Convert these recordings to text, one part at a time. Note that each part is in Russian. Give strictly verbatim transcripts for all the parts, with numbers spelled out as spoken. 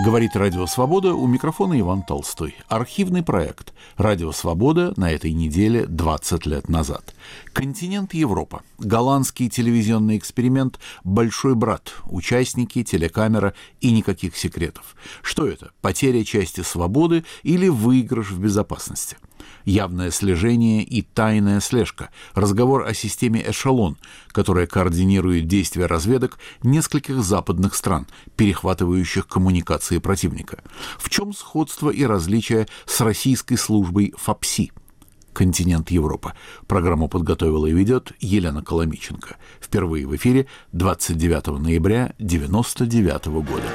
Говорит Радио Свобода, у микрофона Иван Толстой. Архивный проект «Радио Свобода» на этой неделе двадцать лет назад. Континент Европа. Голландский телевизионный эксперимент «Большой брат». Участники, телекамера и никаких секретов. Что это? Потеря части свободы или выигрыш в безопасности? Явное слежение и тайная слежка. Разговор о системе «Эшелон», которая координирует действия разведок нескольких западных стран, перехватывающих коммуникации противника. В чем сходство и различие с российской службой ФАПСИ? «Континент Европа». Программу подготовила и ведет Елена Коломиченко. Впервые в эфире двадцать девятого ноября девяносто девятого года.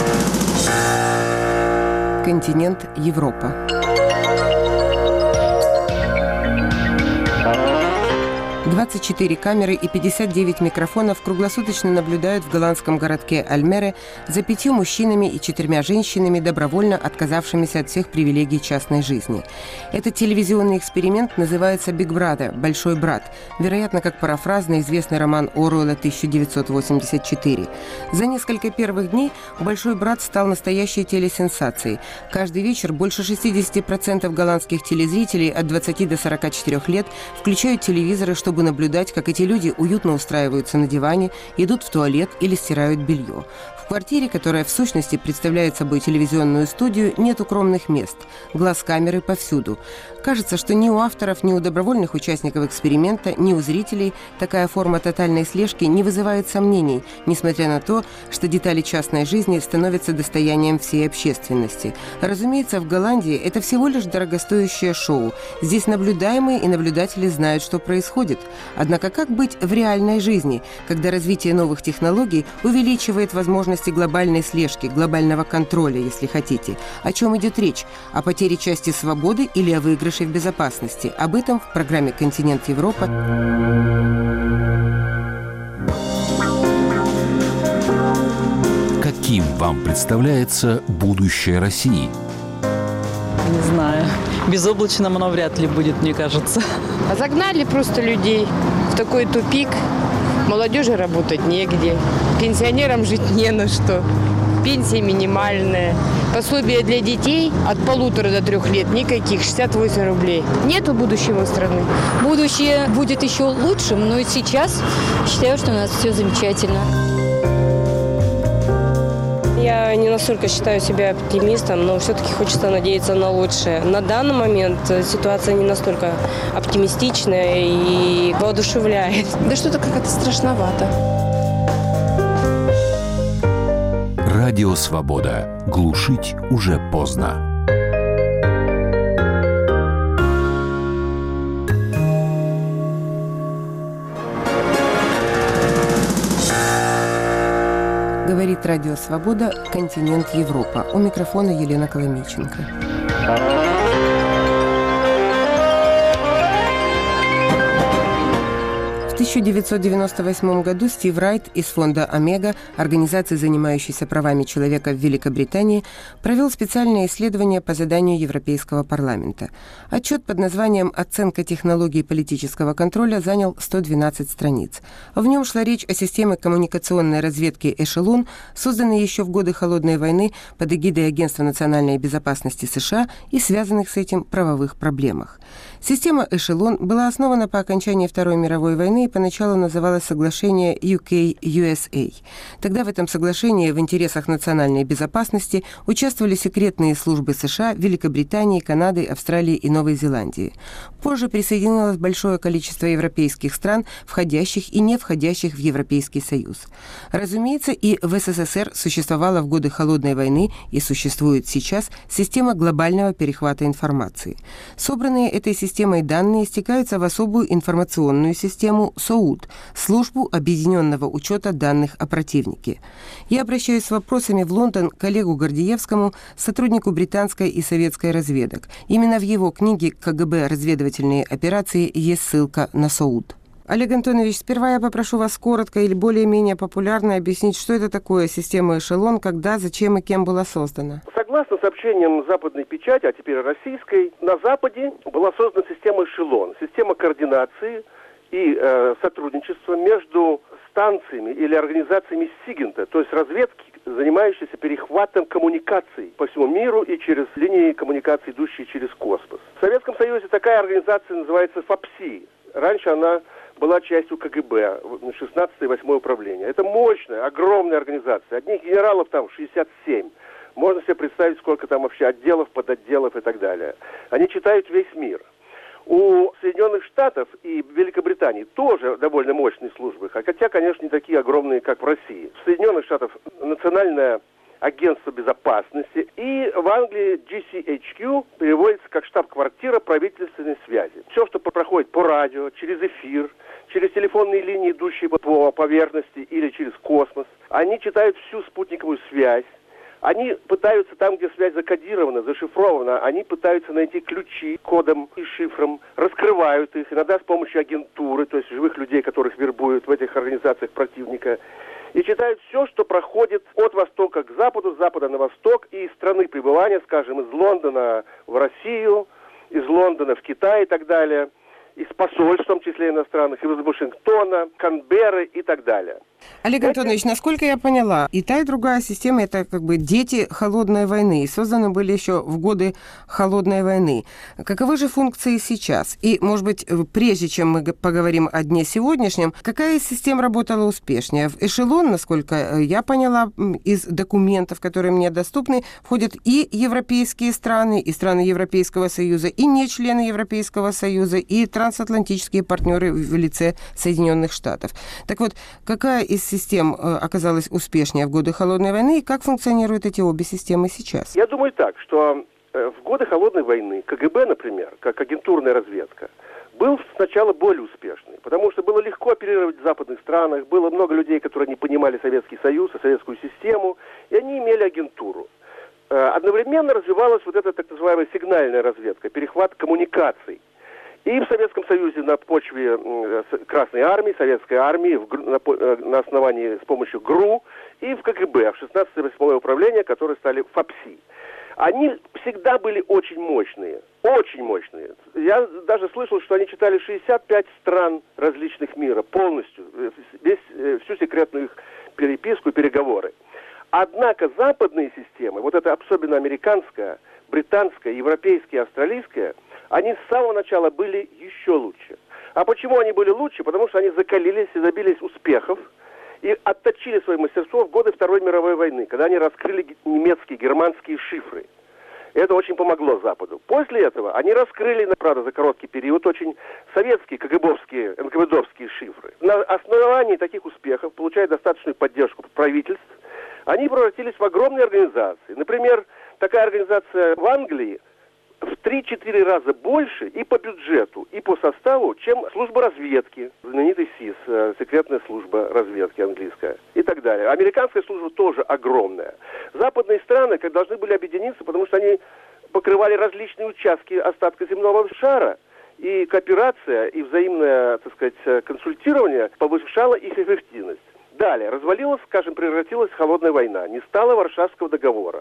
«Континент Европа». двадцать четыре камеры и пятьдесят девять микрофонов круглосуточно наблюдают в голландском городке Альмере за пятью мужчинами и четырьмя женщинами, добровольно отказавшимися от всех привилегий частной жизни. Этот телевизионный эксперимент называется «Big Brother» – «Большой брат», вероятно, как парафраз на известный роман Оруэлла тысяча девятьсот восемьдесят четыре. За несколько первых дней «Большой брат» стал настоящей телесенсацией. Каждый вечер больше шестьдесят процентов голландских телезрителей от двадцати до сорока четырёх лет включают телевизоры, чтобы наблюдать, как эти люди уютно устраиваются на диване, идут в туалет или стирают белье. В квартире, которая в сущности представляет собой телевизионную студию, нет укромных мест. Глаз камеры повсюду. Кажется, что ни у авторов, ни у добровольных участников эксперимента, ни у зрителей такая форма тотальной слежки не вызывает сомнений, несмотря на то, что детали частной жизни становятся достоянием всей общественности. Разумеется, в Голландии это всего лишь дорогостоящее шоу. Здесь наблюдаемые и наблюдатели знают, что происходит. Однако как быть в реальной жизни, когда развитие новых технологий увеличивает возможности глобальной слежки, глобального контроля, если хотите? О чем идет речь? О потере части свободы или о выигрыше в безопасности? Об этом в программе «Континент Европа». Каким вам представляется будущее России? Не знаю. Безоблачным оно вряд ли будет, мне кажется. А загнали просто людей в такой тупик. Молодежи работать негде. Пенсионерам жить не на что. Пенсия минимальная. Пособие для детей от полутора до трех лет никаких, шестьдесят восемь рублей. Нету будущего страны. Будущее будет еще лучшим, но и сейчас считаю, что у нас все замечательно. Я не настолько считаю себя оптимистом, но все-таки хочется надеяться на лучшее. На данный момент ситуация не настолько оптимистичная и воодушевляет. Да что-то как-то страшновато. Радио Свобода. Глушить уже поздно. Говорит Радио Свобода, «Континент Европа». У микрофона Елена Коломиченко. В тысяча девятьсот девяносто восьмом году Стив Райт из фонда «Омега», организации, занимающейся правами человека в Великобритании, провел специальное исследование по заданию Европейского парламента. Отчет под названием «Оценка технологий политического контроля» занял сто двенадцать страниц. В нем шла речь о системе коммуникационной разведки «Эшелон», созданной еще в годы Холодной войны под эгидой Агентства национальной безопасности США и связанных с этим правовых проблемах. Система «Эшелон» была основана по окончании Второй мировой войны и поначалу называлось соглашение ю кей ю эс эй. Тогда в этом соглашении в интересах национальной безопасности участвовали секретные службы США, Великобритании, Канады, Австралии и Новой Зеландии. Позже присоединилось большое количество европейских стран, входящих и не входящих в Европейский Союз. Разумеется, и в эс эс эс эр существовала в годы Холодной войны и существует сейчас система глобального перехвата информации. Собранные этой системой данные стекаются в особую информационную систему СОУД – Службу объединенного учета данных о противнике. Я обращаюсь с вопросами в Лондон к коллегу Гордеевскому, сотруднику британской и советской разведок. Именно в его книге «ка гэ бэ. Разведывательные операции» есть ссылка на СОУД. Олег Антонович, сперва я попрошу вас коротко или более-менее популярно объяснить, что это такое система «Эшелон», когда, зачем и кем была создана. Согласно сообщениям западной печати, а теперь российской, на Западе была создана система «Эшелон», система координации и э, сотрудничества между станциями или организациями СИГИНТа, то есть разведки, занимающийся перехватом коммуникаций по всему миру и через линии коммуникаций, идущие через космос. В Советском Союзе такая организация называется ФАПСИ. Раньше она была частью КГБ, шестнадцатое и восьмое управление. Это мощная, огромная организация. Одних генералов там шестьдесят семь. Можно себе представить, сколько там вообще отделов, подотделов и так далее. Они читают весь мир. У Соединенных Штатов и Великобритании тоже довольно мощные службы, хотя, конечно, не такие огромные, как в России. В Соединенных Штатах Национальное агентство безопасности, и в Англии джи си эйч кью переводится как штаб-квартира правительственной связи. Все, что проходит по радио, через эфир, через телефонные линии, идущие по поверхности или через космос, они читают всю спутниковую связь. Они пытаются там, где связь закодирована, зашифрована, они пытаются найти ключи кодом и шифром, раскрывают их, иногда с помощью агентуры, то есть живых людей, которых вербуют в этих организациях противника, и читают все, что проходит от востока к западу, с запада на восток, и из страны пребывания, скажем, из Лондона в Россию, из Лондона в Китай и так далее, из посольств, в том числе иностранных, из Вашингтона, Канберры и так далее. Олег Антонович, насколько я поняла, и та, и другая система – это как бы дети холодной войны, и созданы были еще в годы холодной войны. Каковы же функции сейчас? И, может быть, прежде чем мы поговорим о дне сегодняшнем, какая из систем работала успешнее? В эшелон, насколько я поняла, из документов, которые мне доступны, входят и европейские страны, и страны Европейского Союза, и не члены Европейского Союза, и трансатлантические партнеры в лице Соединенных Штатов. Так вот, какая из систем оказалась успешнее в годы Холодной войны, и как функционируют эти обе системы сейчас? Я думаю так, что в годы Холодной войны КГБ, например, как агентурная разведка, был сначала более успешный, потому что было легко оперировать в западных странах, было много людей, которые не понимали Советский Союз и советскую систему, и они имели агентуру. Одновременно развивалась вот эта так называемая сигнальная разведка, перехват коммуникаций. И в Советском Союзе на почве Красной Армии, Советской Армии, в, на, на основании с помощью ГРУ, и в КГБ, в шестнадцатое и восьмое управление, которые стали ФАПСИ. Они всегда были очень мощные, очень мощные. Я даже слышал, что они читали шестьдесят пять стран различных мира, полностью, весь, всю секретную их переписку и переговоры. Однако западные системы, вот это особенно американская, британская, европейская, австралийская, они с самого начала были еще лучше. А почему они были лучше? Потому что они закалились и добились успехов и отточили свое мастерство в годы Второй мировой войны, когда они раскрыли немецкие, германские шифры. Это очень помогло Западу. После этого они раскрыли, правда, за короткий период очень советские, КГБовские, эн ка вэ довские шифры. На основании таких успехов, получая достаточную поддержку правительств, они превратились в огромные организации. Например, такая организация в Англии в три-четыре раза больше и по бюджету, и по составу, чем служба разведки, знаменитый СИС, секретная служба разведки английская, и так далее. Американская служба тоже огромная. Западные страны как должны были объединиться, потому что они покрывали различные участки остатка земного шара, и кооперация, и взаимное, так сказать, консультирование повышало их эффективность. Далее, развалилась, скажем, превратилась холодная война, не стало Варшавского договора.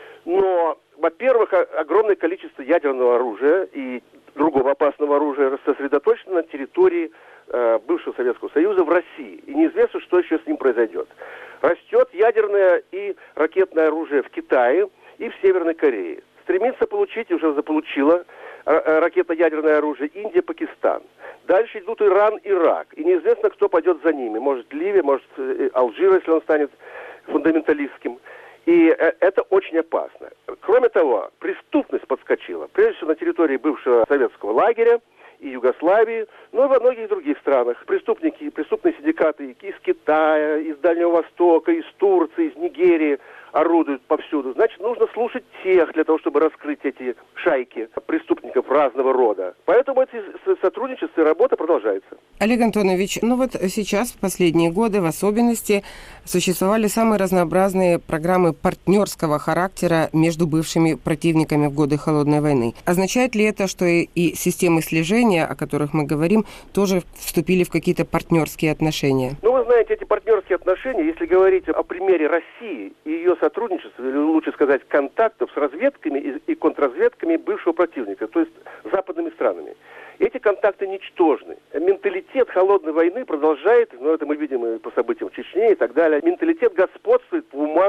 Но, во-первых, огромное количество ядерного оружия и другого опасного оружия сосредоточено на территории э, бывшего Советского Союза в России. И неизвестно, что еще с ним произойдет. Растет ядерное и ракетное оружие в Китае и в Северной Корее. Стремится получить, уже заполучила ракетно-ядерное оружие Индия, Пакистан. Дальше идут Иран, Ирак. И неизвестно, кто пойдет за ними. Может, Ливия, может, Алжир, если он станет фундаменталистским. И это очень опасно. Кроме того, преступность подскочила. Прежде всего на территории бывшего советского лагеря и Югославии, но и во многих других странах. Преступники, преступные синдикаты из Китая, из Дальнего Востока, из Турции, из Нигерии орудуют повсюду. Значит, нужно слушать тех для того, чтобы раскрыть эти шайки преступников разного рода. Поэтому эти сотрудничество и работа продолжается. Олег Антонович, ну вот сейчас, в последние годы, в особенности, существовали самые разнообразные программы партнерского характера между бывшими противниками в годы Холодной войны. Означает ли это, что и, и системы слежения, о которых мы говорим, тоже вступили в какие-то партнерские отношения? Ну, вы знаете, эти партнерские отношения, если говорить о примере России и ее сотрудничества, или лучше сказать, контактов с разведками и, и контрразведками бывшего противника, то есть западными странами, эти контакты ничтожны. Менталитет холодной войны продолжает, ну это мы видим и по событиям в Чечне и так далее, менталитет господствует в умах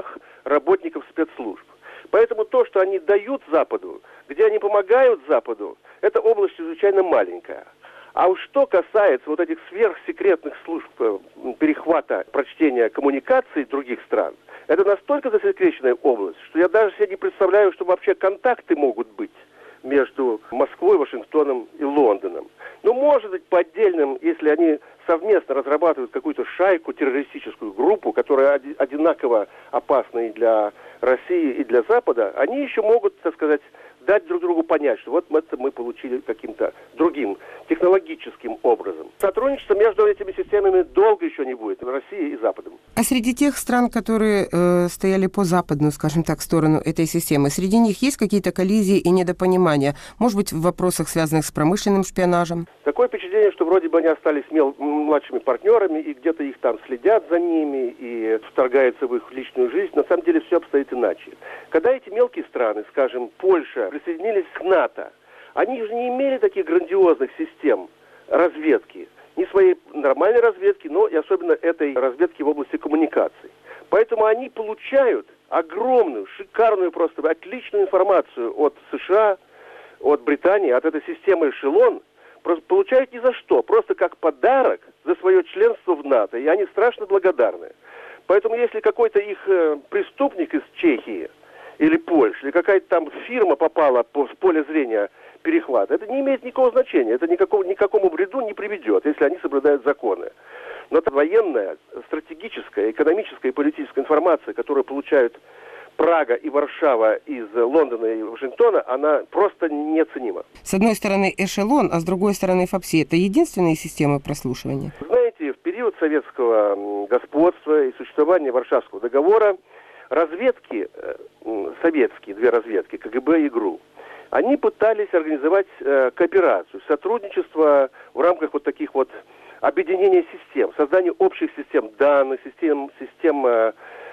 работников спецслужб. Поэтому то, что они дают Западу, где они помогают Западу, это область чрезвычайно маленькая. А уж что касается вот этих сверхсекретных служб перехвата, прочтения коммуникаций других стран, это настолько засекреченная область, что я даже себе не представляю, что вообще контакты могут быть между Москвой, Вашингтоном и Лондоном. Но, может быть, по отдельным, если они совместно разрабатывают какую-то шайку, террористическую группу, которая одинаково опасна и для России, и для Запада, они еще могут, так сказать, дать друг другу понять, что вот это мы получили каким-то другим технологическим образом. Сотрудничество между этими системами долго еще не будет, Россией и Западом. А среди тех стран, которые э, стояли по западную, скажем так, сторону этой системы, среди них есть какие-то коллизии и недопонимания? Может быть, в вопросах, связанных с промышленным шпионажем? Такое впечатление, что вроде бы они остались мел- младшими партнерами, и где-то их там следят за ними, и вторгаются в их личную жизнь. На самом деле все обстоит иначе. Когда эти мелкие страны, скажем, Польша, присоединились к НАТО, они же не имели таких грандиозных систем разведки, не своей нормальной разведки, но и особенно этой разведки в области коммуникаций. Поэтому они получают огромную, шикарную, просто отличную информацию от США, от Британии, от этой системы «Эшелон», просто получают ни за что, просто как подарок за свое членство в НАТО, и они страшно благодарны. Поэтому если какой-то их э, преступник из Чехии или Польши, или какая-то там фирма попала по, в поле зрения перехвата, это не имеет никакого значения, это никакого, никакому вреду не приведет, если они соблюдают законы. Но это военная, стратегическая, экономическая и политическая информация, которую получают Прага и Варшава из Лондона и Вашингтона, она просто неоценима. С одной стороны эшелон, а с другой стороны ФАПСИ. Это единственные системы прослушивания? Знаете, в период советского господства и существования Варшавского договора разведки, советские две разведки, КГБ и ГРУ, они пытались организовать кооперацию, сотрудничество в рамках вот таких вот объединения систем, создания общих систем данных, систем, систем э,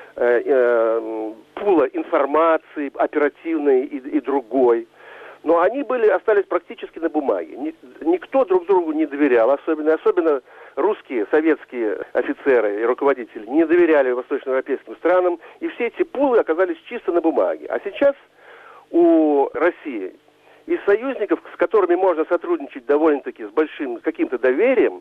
э, пула информации оперативной и, и другой. Но они были, остались практически на бумаге. Ни, никто друг другу не доверял, особенно, особенно русские, советские офицеры и руководители не доверяли восточноевропейским странам, и все эти пулы оказались чисто на бумаге. А сейчас у России из союзников, с которыми можно сотрудничать довольно-таки с большим каким-то доверием,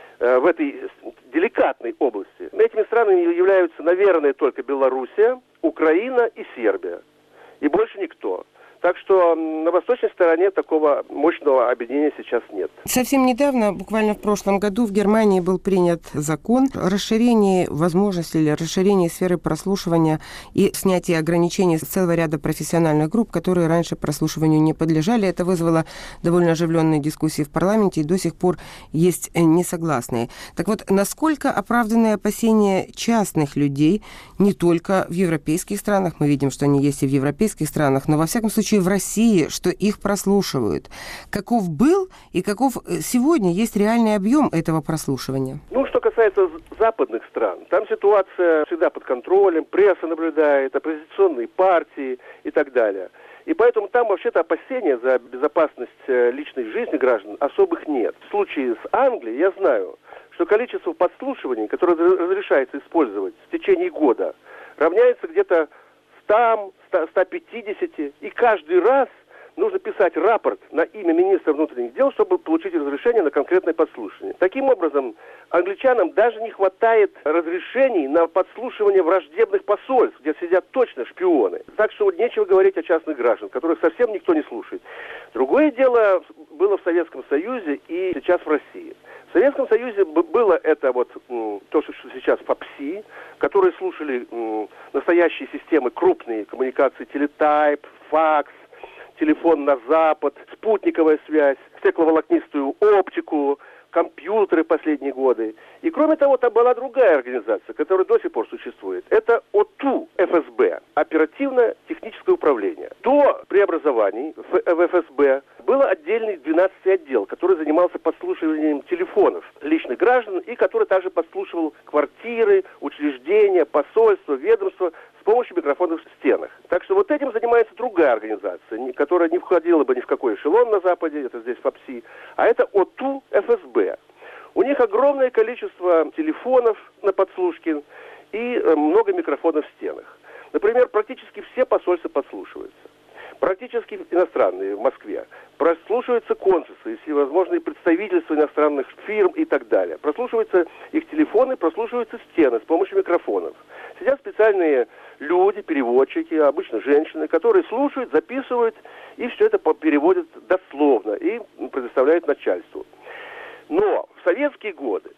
в этой деликатной области. Этими странами являются, наверное, только Белоруссия, Украина и Сербия. И больше никто. Так что на восточной стороне такого мощного объединения сейчас нет. Совсем недавно, буквально в прошлом году, в Германии был принят закон о расширении возможности или расширении сферы прослушивания и снятии ограничений с целого ряда профессиональных групп, которые раньше прослушиванию не подлежали. Это вызвало довольно оживленные дискуссии в парламенте, и до сих пор есть несогласные. Так вот, насколько оправданы опасения частных людей, не только в европейских странах, мы видим, что они есть и в европейских странах, но во всяком случае в России, что их прослушивают. Каков был и каков сегодня есть реальный объем этого прослушивания? Ну, что касается западных стран, там ситуация всегда под контролем, пресса наблюдает, оппозиционные партии и так далее. И поэтому там вообще-то опасения за безопасность личной жизни граждан особых нет. В случае с Англией я знаю, что количество подслушиваний, которое разрешается использовать в течение года, равняется где-то ста, ста пятидесяти, и каждый раз нужно писать рапорт на имя министра внутренних дел, чтобы получить разрешение на конкретное подслушивание. Таким образом, англичанам даже не хватает разрешений на подслушивание враждебных посольств, где сидят точно шпионы. Так что нечего говорить о частных гражданах, которых совсем никто не слушает. Другое дело было в Советском Союзе и сейчас в России. В Советском Союзе было это вот то, что сейчас ФАПСИ, которые слушали настоящие системы, крупные коммуникации, телетайп, факс, телефон на Запад, спутниковая связь, стекловолокнистую оптику, компьютеры в последние годы. И кроме того, там была другая организация, которая до сих пор существует. Это ОТУ ФСБ, оперативно-техническое управление. До преобразований в ФСБ был отдельный двенадцатый отдел, который занимался подслушиванием телефонов личных граждан и который также подслушивал квартиры, учреждения, посольства, ведомства с помощью микрофонов в стенах. Так что вот этим занимается другая организация, которая не входила бы ни в какой эшелон на Западе, это здесь ФАПСИ, а это ОТУ ФСБ. У них огромное количество телефонов на подслушке и много микрофонов в стенах. Например, практически все посольства подслушиваются. Практически иностранные в Москве. Прослушиваются консульства и всевозможные представительства иностранных фирм и так далее. Прослушиваются их телефоны, прослушиваются стены с помощью микрофонов. Сидят специальные люди, переводчики, обычно женщины, которые слушают, записывают и все это переводят дословно и предоставляют начальству. Но в советские годы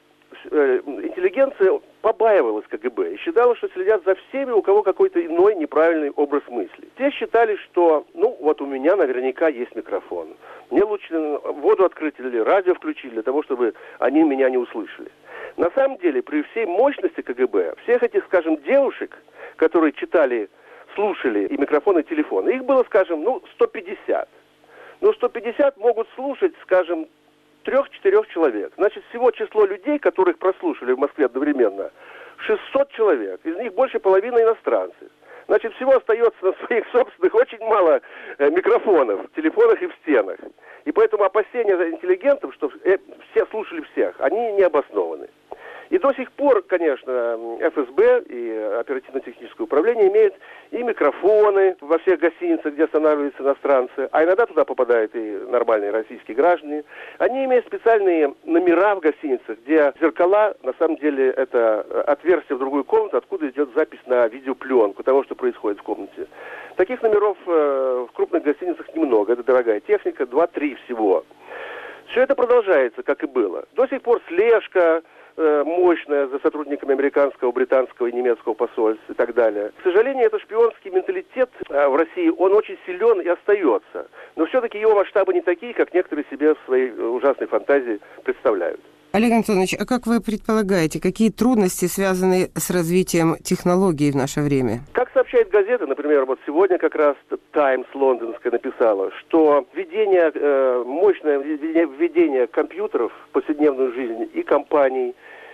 интеллигенция побаивалась КГБ и считала, что следят за всеми, у кого какой-то иной неправильный образ мысли. Те считали, что, ну, вот у меня наверняка есть микрофон. Мне лучше воду открыть или радио включить для того, чтобы они меня не услышали. На самом деле, при всей мощности КГБ, всех этих, скажем, девушек, которые читали, слушали и микрофон, и телефон, их было, скажем, ну, сто пятьдесят. Но сто пятьдесят могут слушать, скажем, трех-четырех человек. Значит, всего число людей, которых прослушали в Москве одновременно, шестьсот человек. Из них больше половины иностранцы. Значит, всего остается на своих собственных очень мало э, микрофонов в телефонах и в стенах. И поэтому опасения интеллигентов, что э, все слушали всех, они не обоснованы. И до сих пор, конечно, эф эс бэ и оперативно-техническое управление имеют и микрофоны во всех гостиницах, где останавливаются иностранцы, а иногда туда попадают и нормальные российские граждане. Они имеют специальные номера в гостиницах, где зеркала, на самом деле, это отверстие в другую комнату, откуда идет запись на видеопленку того, что происходит в комнате. Таких номеров э, в крупных гостиницах немного, это дорогая техника, два-три всего. Все это продолжается, как и было. До сих пор слежка мощная за сотрудниками американского, британского и немецкого посольств и так далее. К сожалению, этот шпионский менталитет в России, он очень силен и остается. Но все-таки его масштабы не такие, как некоторые себе в своей ужасной фантазии представляют. Олег Антонович, а как вы предполагаете, какие трудности связаны с развитием технологий в наше время? Как сообщает газета, например, вот сегодня как раз Times лондонская написала, что введение, э, мощное введение компьютеров в повседневную жизнь и компаний,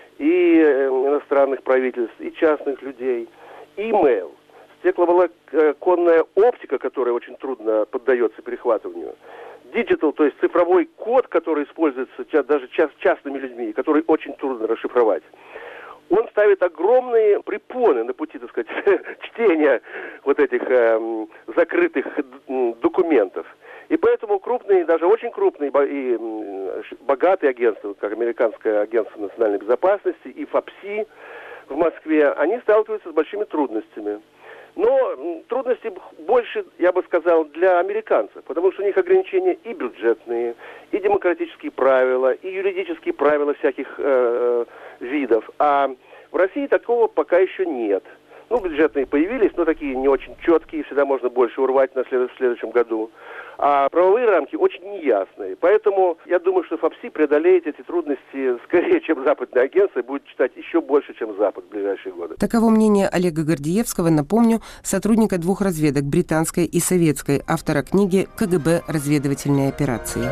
и э, иностранных правительств, и частных людей, имейл, стекловолоконная оптика, которая очень трудно поддается перехватыванию, диджитал, то есть цифровой код, который используется даже частными людьми, который очень трудно расшифровать, он ставит огромные препоны на пути, так сказать, чтения вот этих э, закрытых документов. И поэтому крупные, даже очень крупные и богатые агентства, как Американское агентство национальной безопасности и ФАПСИ в Москве, они сталкиваются с большими трудностями. Но трудности больше, я бы сказал, для американцев, потому что у них ограничения и бюджетные, и демократические правила, и юридические правила всяких э, видов. А в России такого пока еще нет. Ну, бюджетные появились, но такие не очень четкие, всегда можно больше урвать на след... в следующем году. А правовые рамки очень неясные. Поэтому я думаю, что ФАПСИ преодолеет эти трудности скорее, чем западное агентство, и будет читать еще больше, чем Запад в ближайшие годы. Таково мнение Олега Гордеевского, напомню, сотрудника двух разведок, британской и советской, автора книги «КГБ. Разведывательные операции».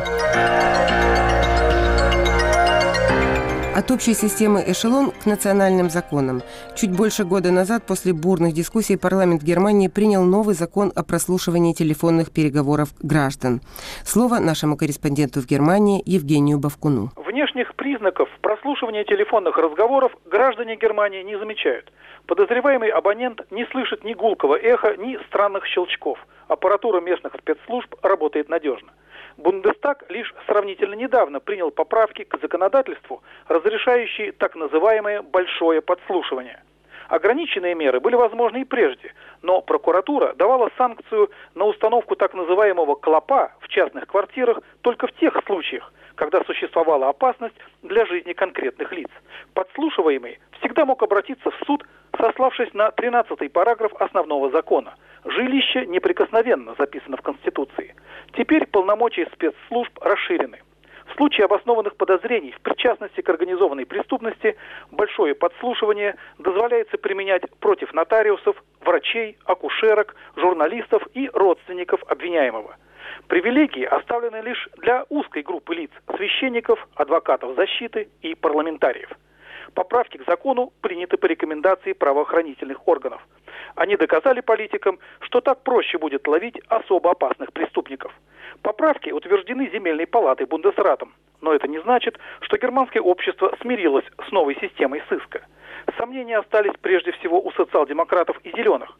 От общей системы «Эшелон» к национальным законам. Чуть больше года назад, после бурных дискуссий, парламент Германии принял новый закон о прослушивании телефонных переговоров граждан. Слово нашему корреспонденту в Германии Евгению Бавкуну. Внешних признаков прослушивания телефонных разговоров граждане Германии не замечают. Подозреваемый абонент не слышит ни гулкого эха, ни странных щелчков. Аппаратура местных спецслужб работает надежно. Бундестаг лишь сравнительно недавно принял поправки к законодательству, разрешающие так называемое «большое подслушивание». Ограниченные меры были возможны и прежде, но прокуратура давала санкцию на установку так называемого клопа в частных квартирах только в тех случаях, когда существовала опасность для жизни конкретных лиц. Подслушиваемый всегда мог обратиться в суд, сославшись на тринадцатый параграф основного закона. Жилище неприкосновенно записано в Конституции. Теперь полномочия спецслужб расширены. В случае обоснованных подозрений в причастности к организованной преступности большое подслушивание дозволяется применять против нотариусов, врачей, акушерок, журналистов и родственников обвиняемого. Привилегии оставлены лишь для узкой группы лиц – священников, адвокатов защиты и парламентариев. Поправки к закону приняты по рекомендации правоохранительных органов. Они доказали политикам, что так проще будет ловить особо опасных преступников. Поправки утверждены Земельной палатой Бундесратом, но это не значит, что германское общество смирилось с новой системой сыска. Сомнения остались прежде всего у социал-демократов и зеленых.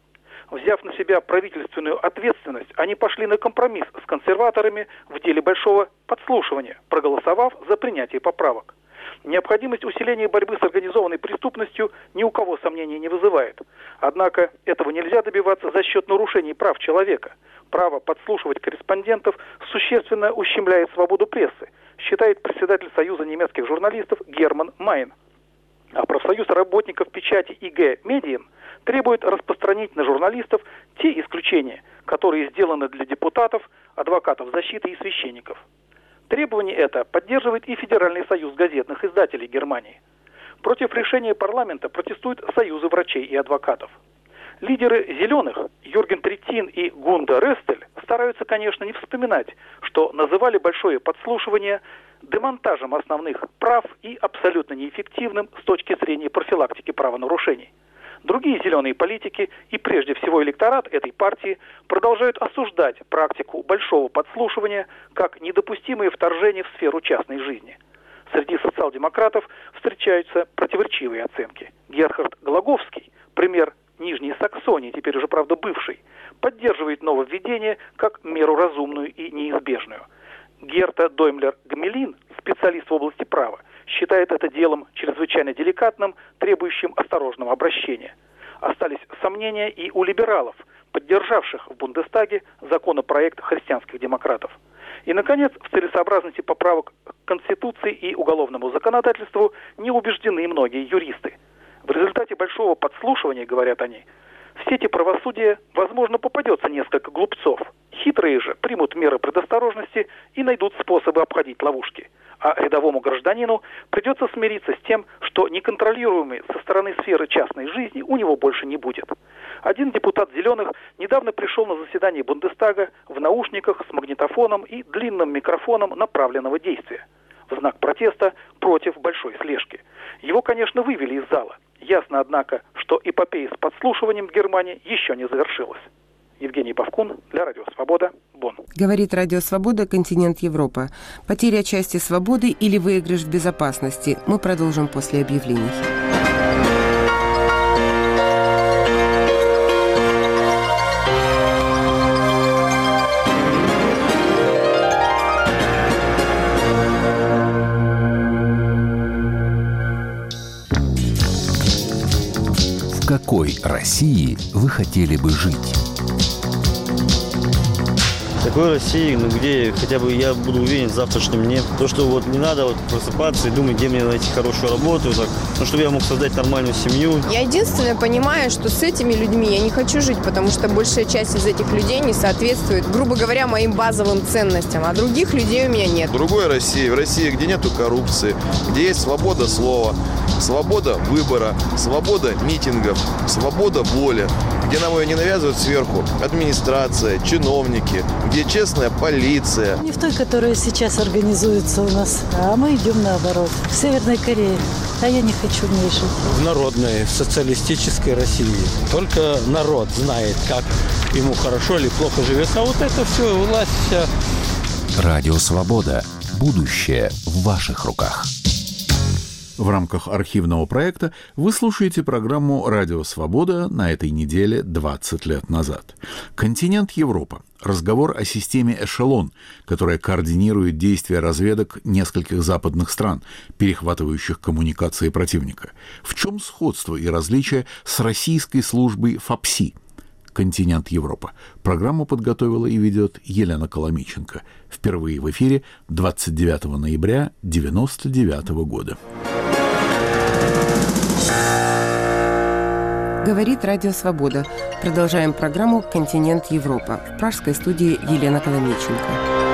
Взяв на себя правительственную ответственность, они пошли на компромисс с консерваторами в деле большого подслушивания, проголосовав за принятие поправок. Необходимость усиления борьбы с организованной преступностью ни у кого сомнений не вызывает. Однако этого нельзя добиваться за счет нарушений прав человека. Право подслушивать корреспондентов существенно ущемляет свободу прессы, считает председатель Союза немецких журналистов Герман Майн. А профсоюз работников печати и гэ Медиен требует распространить на журналистов те исключения, которые сделаны для депутатов, адвокатов защиты и священников. Требование это поддерживает и Федеральный союз газетных издателей Германии. Против решения парламента протестуют союзы врачей и адвокатов. Лидеры «Зеленых» Юрген Треттин и Гунда Рестель стараются, конечно, не вспоминать, что называли большое подслушивание демонтажем основных прав и абсолютно неэффективным с точки зрения профилактики правонарушений. Другие зеленые политики и прежде всего электорат этой партии продолжают осуждать практику большого подслушивания как недопустимое вторжение в сферу частной жизни. Среди социал-демократов встречаются противоречивые оценки. Герхард Глаговский, премьер Нижней Саксонии, теперь уже, правда, бывший, поддерживает нововведение как меру разумную и неизбежную. Герта Доймлер-Гмелин, специалист в области права, считает это делом чрезвычайно деликатным, требующим осторожного обращения. Остались сомнения и у либералов, поддержавших в Бундестаге законопроект христианских демократов. И, наконец, в целесообразности поправок к Конституции и уголовному законодательству не убеждены многие юристы. В результате большого подслушивания, говорят они, в сети правосудия, возможно, попадется несколько глупцов. Хитрые же примут меры предосторожности и найдут способы обходить ловушки. А рядовому гражданину придется смириться с тем, что неконтролируемой со стороны сферы частной жизни у него больше не будет. Один депутат «Зеленых» недавно пришел на заседание Бундестага в наушниках с магнитофоном и длинным микрофоном направленного действия в знак протеста против большой слежки. Его, конечно, вывели из зала. Ясно, однако, что эпопея с подслушиванием в Германии еще не завершилась. Евгений Бавкун для Радио Свобода, Бонн. Говорит Радио Свобода, континент Европа. Потеря части свободы или выигрыш в безопасности. Мы продолжим после объявлений. В какой России вы хотели бы жить? Такой России, ну, где хотя бы я буду уверен в завтрашнем дне. То, что вот не надо вот просыпаться и думать, где мне найти хорошую работу, так, ну, чтобы я мог создать нормальную семью. Я единственное понимаю, что с этими людьми я не хочу жить, потому что большая часть из этих людей не соответствует, грубо говоря, моим базовым ценностям, а других людей у меня нет. В другой России, в России, где нету коррупции, где есть свобода слова, свобода выбора, свобода митингов, свобода воли, где нам ее не навязывают сверху администрация, чиновники, где честная полиция. Не в той, которая сейчас организуется у нас, а мы идем наоборот. В Северной Корее. А я не хочу в ней жить. В народной, в социалистической России. Только народ знает, как ему хорошо или плохо живется. А вот это все, власть вся. Радио Свобода. Будущее в ваших руках. В рамках архивного проекта вы слушаете программу «Радио Свобода» на этой неделе двадцать лет назад. «Континент Европа». Разговор о системе «Эшелон», которая координирует действия разведок нескольких западных стран, перехватывающих коммуникации противника. В чем сходство и различие с российской службой ФАПСИ? «Континент Европа». Программу подготовила и ведет Елена Коломиченко. Впервые в эфире двадцать девятого ноября девяносто девятого года. Говорит Радио Свобода. Продолжаем программу «Континент Европа». В пражской студии Елена Коломиченко.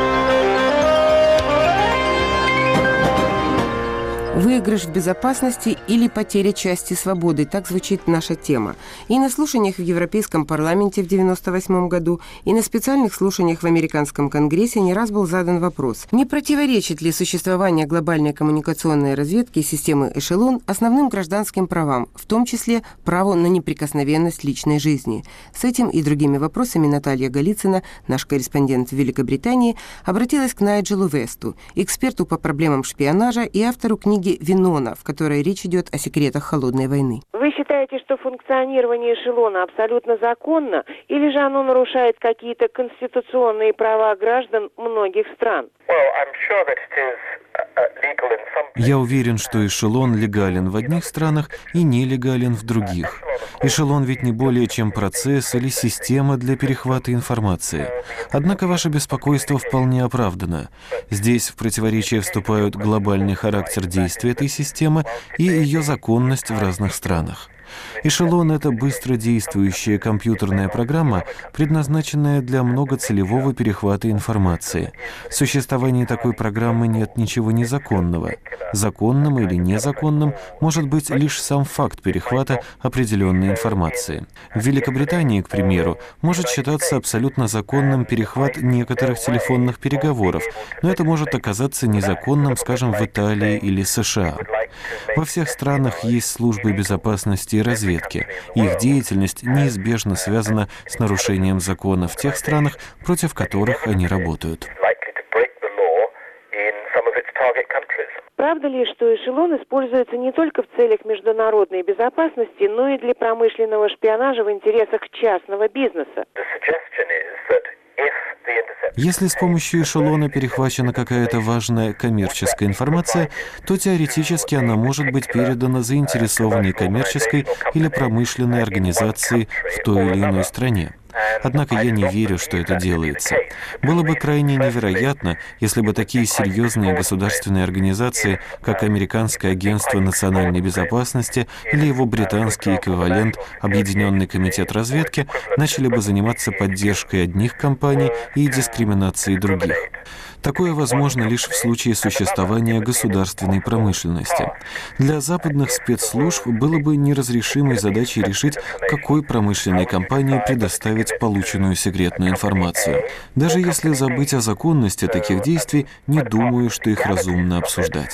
Выигрыш в безопасности или потеря части свободы. Так звучит наша тема. И на слушаниях в Европейском парламенте в девяносто восьмом году, и на специальных слушаниях в Американском конгрессе не раз был задан вопрос, не противоречит ли существование глобальной коммуникационной разведки и системы «Эшелон» основным гражданским правам, в том числе праву на неприкосновенность личной жизни. С этим и другими вопросами Наталья Голицына, наш корреспондент в Великобритании, обратилась к Найджелу Весту, эксперту по проблемам шпионажа и автору книги книги Винона, в которой речь идет о секретах холодной войны. Вы считаете, что функционирование эшелона абсолютно законно, или же оно нарушает какие-то конституционные права граждан многих стран? Я уверен, что эшелон легален в одних странах и нелегален в других. Эшелон ведь не более чем процесс или система для перехвата информации. Однако ваше беспокойство вполне оправдано. Здесь в противоречие вступают глобальный характер действия этой системы и ее законность в разных странах. Эшелон — это быстродействующая компьютерная программа, предназначенная для многоцелевого перехвата информации. В существовании такой программы нет ничего незаконного. Законным или незаконным может быть лишь сам факт перехвата определенной информации. В Великобритании, к примеру, может считаться абсолютно законным перехват некоторых телефонных переговоров, но это может оказаться незаконным, скажем, в Италии или США. Во всех странах есть службы безопасности и разведки. Их деятельность неизбежно связана с нарушением закона в тех странах, против которых они работают. Правда ли, что эшелон используется не только в целях международной безопасности, но и для промышленного шпионажа в интересах частного бизнеса? Если с помощью эшелона перехвачена какая-то важная коммерческая информация, то теоретически она может быть передана заинтересованной коммерческой или промышленной организации в той или иной стране. Однако я не верю, что это делается. Было бы крайне невероятно, если бы такие серьезные государственные организации, как Американское агентство национальной безопасности или его британский эквивалент Объединенный комитет разведки, начали бы заниматься поддержкой одних компаний и дискриминацией других. Такое возможно лишь в случае существования государственной промышленности. Для западных спецслужб было бы неразрешимой задачей решить, какой промышленной компании предоставить полученную секретную информацию. Даже если забыть о законности таких действий, не думаю, что их разумно обсуждать.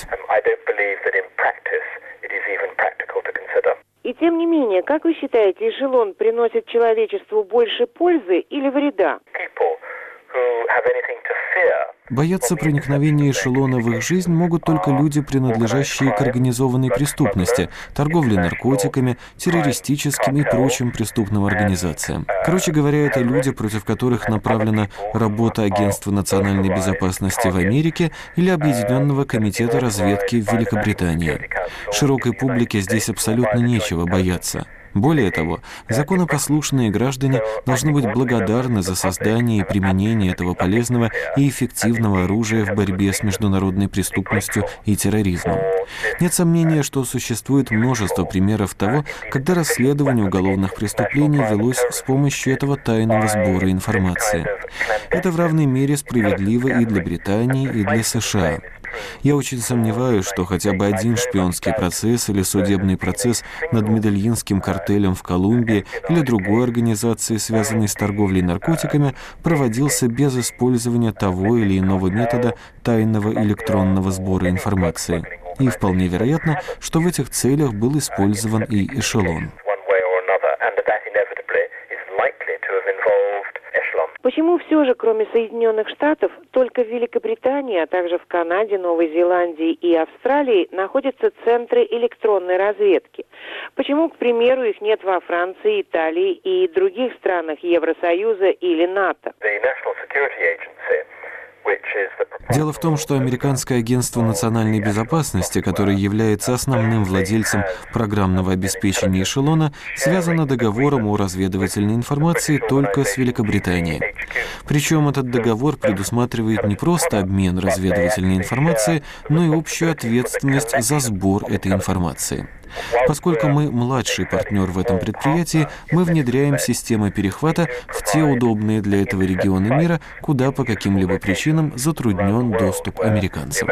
И тем не менее, как вы считаете, эшелон приносит человечеству больше пользы или вреда? Бояться проникновения эшелона в их жизнь могут только люди, принадлежащие к организованной преступности, торговле наркотиками, террористическим и прочим преступным организациям. Короче говоря, это люди, против которых направлена работа Агентства национальной безопасности в Америке или Объединенного комитета разведки в Великобритании. Широкой публике здесь абсолютно нечего бояться. Более того, законопослушные граждане должны быть благодарны за создание и применение этого полезного и эффективного оружия в борьбе с международной преступностью и терроризмом. Нет сомнения, что существует множество примеров того, когда расследование уголовных преступлений велось с помощью этого тайного сбора информации. Это в равной мере справедливо и для Британии, и для США. Я очень сомневаюсь, что хотя бы один шпионский процесс или судебный процесс над медельинским картелем в Колумбии или другой организацией, связанной с торговлей наркотиками, проводился без использования того или иного метода тайного электронного сбора информации. И вполне вероятно, что в этих целях был использован и эшелон. Почему все же, кроме Соединенных Штатов, только в Великобритании, а также в Канаде, Новой Зеландии и Австралии находятся центры электронной разведки? Почему, к примеру, их нет во Франции, Италии и других странах Евросоюза или НАТО? Дело в том, что Американское агентство национальной безопасности, которое является основным владельцем программного обеспечения эшелона, связано договором о разведывательной информации только с Великобританией. Причем этот договор предусматривает не просто обмен разведывательной информацией, но и общую ответственность за сбор этой информации. Поскольку мы младший партнер в этом предприятии, мы внедряем системы перехвата в те удобные для этого региона мира, куда по каким-либо причинам затруднен доступ американцам.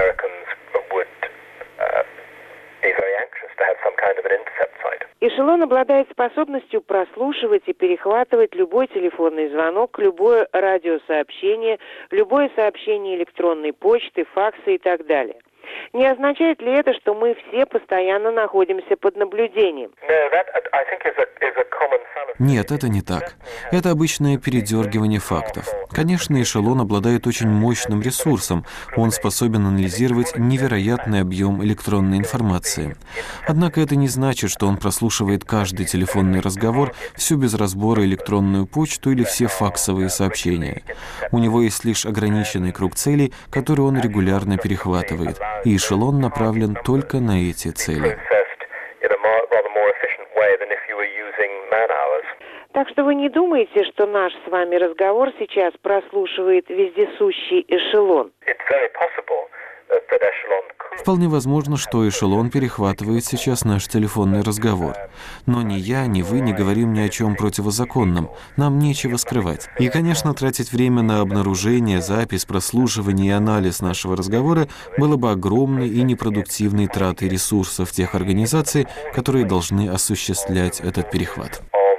Эшелон обладает способностью прослушивать и перехватывать любой телефонный звонок, любое радиосообщение, любое сообщение электронной почты, факса и так далее. Не означает ли это, что мы все постоянно находимся под наблюдением? Нет, это не так. Это обычное передергивание фактов. Конечно, эшелон обладает очень мощным ресурсом. Он способен анализировать невероятный объем электронной информации. Однако это не значит, что он прослушивает каждый телефонный разговор, всю без разбора электронную почту или все факсовые сообщения. У него есть лишь ограниченный круг целей, которые он регулярно перехватывает, и эшелон направлен только на эти цели. Так что вы не думаете, что наш с вами разговор сейчас прослушивает вездесущий эшелон? Вполне возможно, что эшелон перехватывает сейчас наш телефонный разговор. Но ни я, ни вы не говорим ни о чем противозаконном. Нам нечего скрывать. И, конечно, тратить время на обнаружение, запись, прослушивание и анализ нашего разговора было бы огромной и непродуктивной тратой ресурсов тех организаций, которые должны осуществлять этот перехват.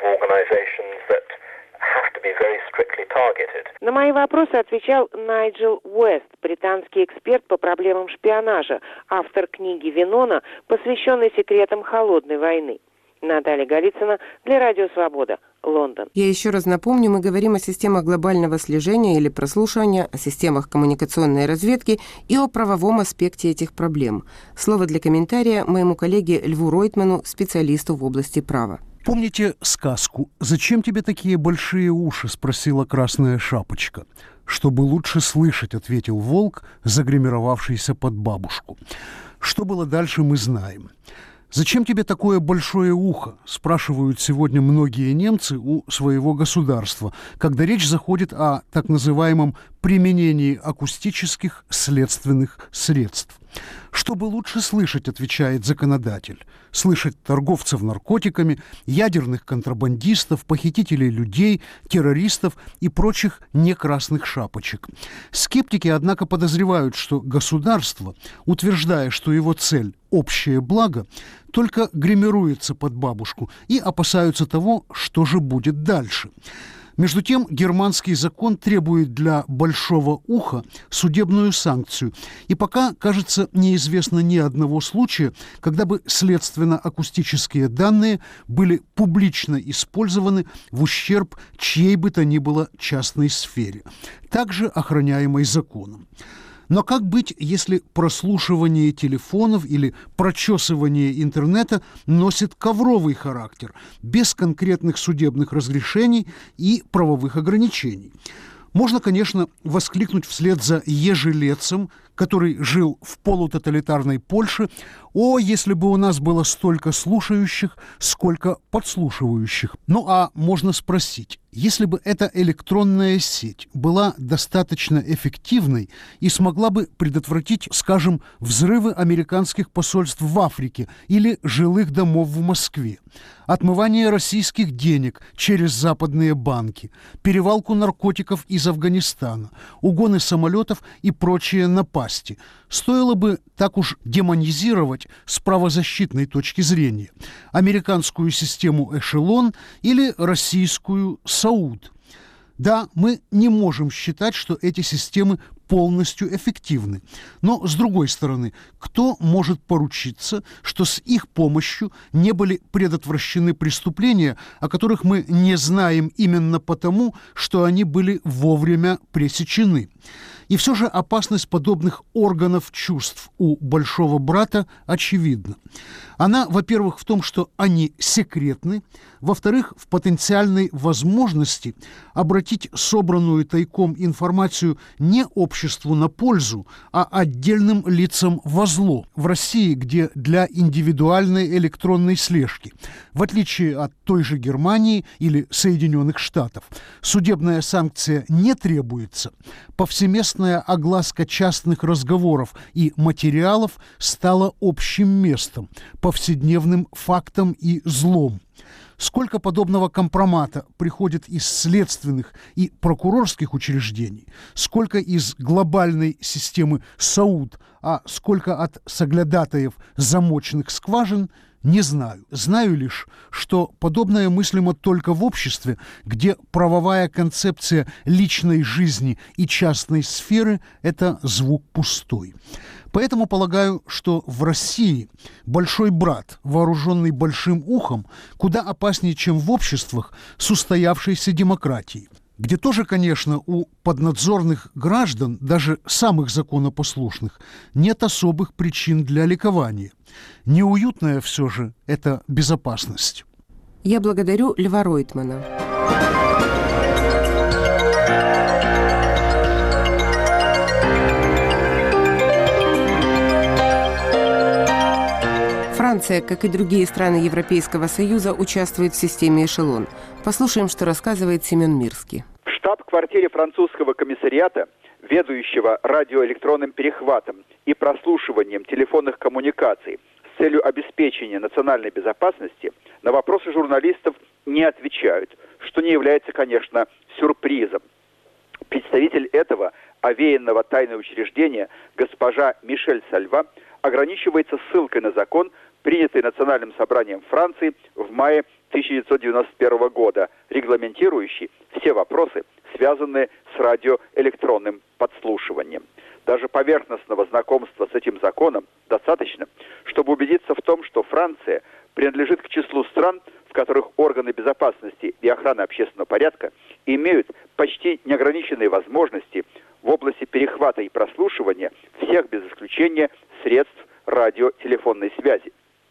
На мои вопросы отвечал Найджел Уэст, британский эксперт по проблемам шпионажа, автор книги Венона, посвященной секретам холодной войны. Наталья Голицына для Радио Свобода, Лондон. Я еще раз напомню, мы говорим о системах глобального слежения или прослушивания, о системах коммуникационной разведки и о правовом аспекте этих проблем. Слово для комментария моему коллеге Льву Ройтману, специалисту в области права. Помните сказку «Зачем тебе такие большие уши?» – спросила Красная Шапочка. «Чтобы лучше слышать», – ответил волк, загримировавшийся под бабушку. Что было дальше, мы знаем. «Зачем тебе такое большое ухо?» – спрашивают сегодня многие немцы у своего государства, когда речь заходит о так называемом применении акустических следственных средств. «Чтобы лучше слышать», — отвечает законодатель. «Слышать торговцев наркотиками, ядерных контрабандистов, похитителей людей, террористов и прочих некрасных шапочек». Скептики, однако, подозревают, что государство, утверждая, что его цель – общее благо, только гримируется под бабушку и опасаются того, что же будет дальше. Между тем, германский закон требует для большого уха судебную санкцию. И пока, кажется, неизвестно ни одного случая, когда бы следственно-акустические данные были публично использованы в ущерб чьей бы то ни было частной сфере, также охраняемой законом. Но как быть, если прослушивание телефонов или прочесывание интернета носит ковровый характер, без конкретных судебных разрешений и правовых ограничений? Можно, конечно, воскликнуть вслед за Ежелецем, который жил в полутоталитарной Польше: «О, если бы у нас было столько слушающих, сколько подслушивающих». Ну а можно спросить, если бы эта электронная сеть была достаточно эффективной и смогла бы предотвратить, скажем, взрывы американских посольств в Африке или жилых домов в Москве, отмывание российских денег через западные банки, перевалку наркотиков из Афганистана, угоны самолетов и прочие напасти, стоило бы так уж демонизировать с правозащитной точки зрения американскую систему «Эшелон» или российскую «Сауд». Да, мы не можем считать, что эти системы полностью эффективны. Но, с другой стороны, кто может поручиться, что с их помощью не были предотвращены преступления, о которых мы не знаем именно потому, что они были вовремя пресечены? И все же опасность подобных органов чувств у большого брата очевидна. Она, во-первых, в том, что они секретны, во-вторых, в потенциальной возможности обратить собранную тайком информацию не обществу на пользу, а отдельным лицам во зло. В России, где для индивидуальной электронной слежки, в отличие от той же Германии или Соединенных Штатов, судебная санкция не требуется, повсеместная огласка частных разговоров и материалов стала общим местом, повседневным фактом и злом. Сколько подобного компромата приходит из следственных и прокурорских учреждений, сколько из глобальной системы «Сауд», а сколько от соглядатаев замочных скважин, не знаю. Знаю лишь, что подобное мыслимо только в обществе, где правовая концепция личной жизни и частной сферы – это звук пустой. Поэтому полагаю, что в России большой брат, вооруженный большим ухом, куда опаснее, чем в обществах с устоявшейся демократией, где тоже, конечно, у поднадзорных граждан, даже самых законопослушных, нет особых причин для ликования. Неуютная все же это безопасность. Я благодарю Льва Ройтмана. Франция, как и другие страны Европейского Союза, участвует в системе «Эшелон». Послушаем, что рассказывает Семен Мирский. В штаб-квартире французского комиссариата, ведущего радиоэлектронным перехватом и прослушиванием телефонных коммуникаций с целью обеспечения национальной безопасности, на вопросы журналистов не отвечают, что не является, конечно, сюрпризом. Представитель этого овеянного тайного учреждения госпожа Мишель Сальва ограничивается ссылкой на закон, принятый Национальным собранием Франции в мае тысяча девятьсот девяносто первого года, регламентирующий все вопросы, связанные с радиоэлектронным подслушиванием. Даже поверхностного знакомства с этим законом достаточно, чтобы убедиться в том, что Франция принадлежит к числу стран, в которых органы безопасности и охраны общественного порядка имеют почти неограниченные возможности в области перехвата и прослушивания всех без исключения средств радиотелефонной связи.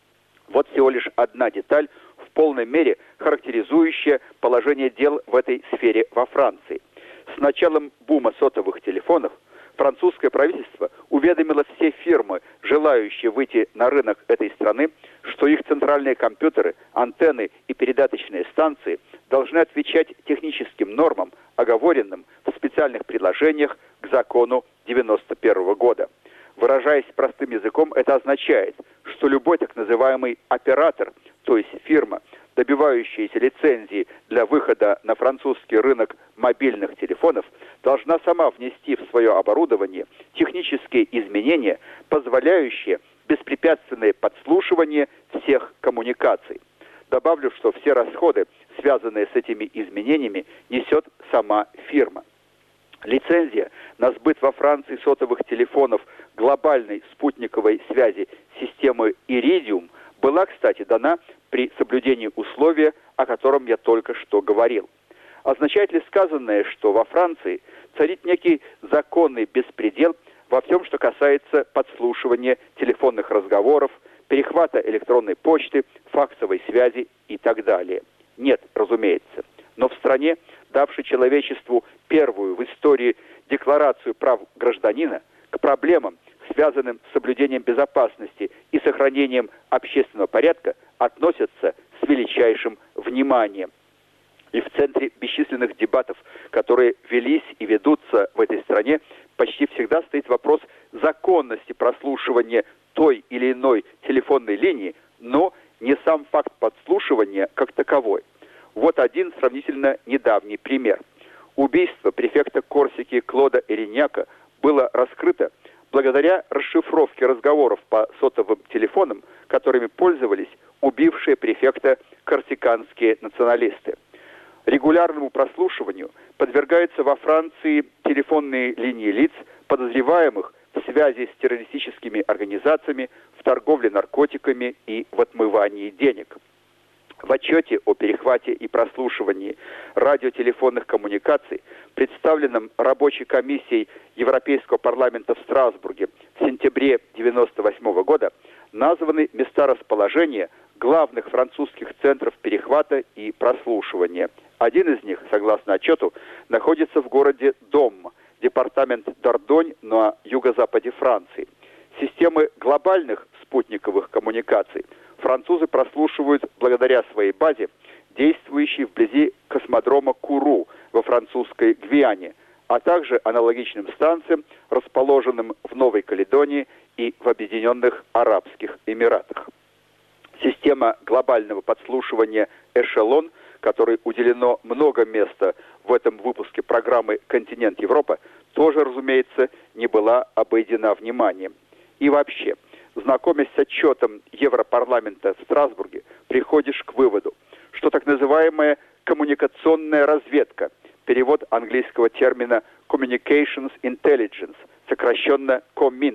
Вот всего лишь одна деталь, в полной мере характеризующая положение дел в этой сфере во Франции. С началом бума сотовых телефонов французское правительство уведомило все фирмы, желающие выйти на рынок этой страны, что их центральные компьютеры, антенны и передаточные станции должны отвечать техническим нормам, оговоренным в специальных предложениях к закону девяносто первого года. Выражаясь простым языком, это означает, что любой так называемый оператор, то есть фирма, добивающаяся лицензии для выхода на французский рынок мобильных телефонов, должна сама внести в свое оборудование технические изменения, позволяющие беспрепятственное подслушивание всех коммуникаций. Добавлю, что все расходы, связанные с этими изменениями, несет сама фирма. Лицензия на сбыт во Франции сотовых телефонов глобальной спутниковой связи системы «Иридиум» была, кстати, дана при соблюдении условия, о котором я только что говорил. Означает ли сказанное, что во Франции царит некий законный беспредел во всем, что касается подслушивания телефонных разговоров, перехвата электронной почты, факсовой связи и так далее? Нет, разумеется. Но в стране, давшей человечеству первую в истории декларацию прав гражданина, к проблемам, связанным с соблюдением безопасности и сохранением общественного порядка, относятся с величайшим вниманием. И в центре бесчисленных дебатов, которые велись и ведутся в этой стране, почти всегда стоит вопрос законности прослушивания той или иной телефонной линии, но не сам факт подслушивания как таковой. Вот один сравнительно недавний пример. Убийство префекта Корсики Клода Эриньяка было раскрыто благодаря расшифровке разговоров по сотовым телефонам, которыми пользовались убившие префекта корсиканские националисты. Регулярному прослушиванию подвергаются во Франции телефонные линии лиц, подозреваемых в связи с террористическими организациями, в торговле наркотиками и в отмывании денег. В отчете о перехвате и прослушивании радиотелефонных коммуникаций, представленном рабочей комиссией Европейского парламента в Страсбурге в сентябре девяносто восьмого года, названы места расположения главных французских центров перехвата и прослушивания. Один из них, согласно отчету, находится в городе Дом, департамент Дордонь на юго-западе Франции. Системы глобальных спутниковых коммуникаций французы прослушивают благодаря своей базе, действующей вблизи космодрома Куру во французской Гвиане, а также аналогичным станциям, расположенным в Новой Каледонии и в Объединенных Арабских Эмиратах. Система глобального подслушивания «Эшелон», которой уделено много места в этом выпуске программы «Континент Европа», тоже, разумеется, не была обойдена вниманием. И вообще, знакомясь с отчетом Европарламента в Страсбурге, приходишь к выводу, что так называемая коммуникационная разведка, перевод английского термина Communications Intelligence, сокращенно коминт,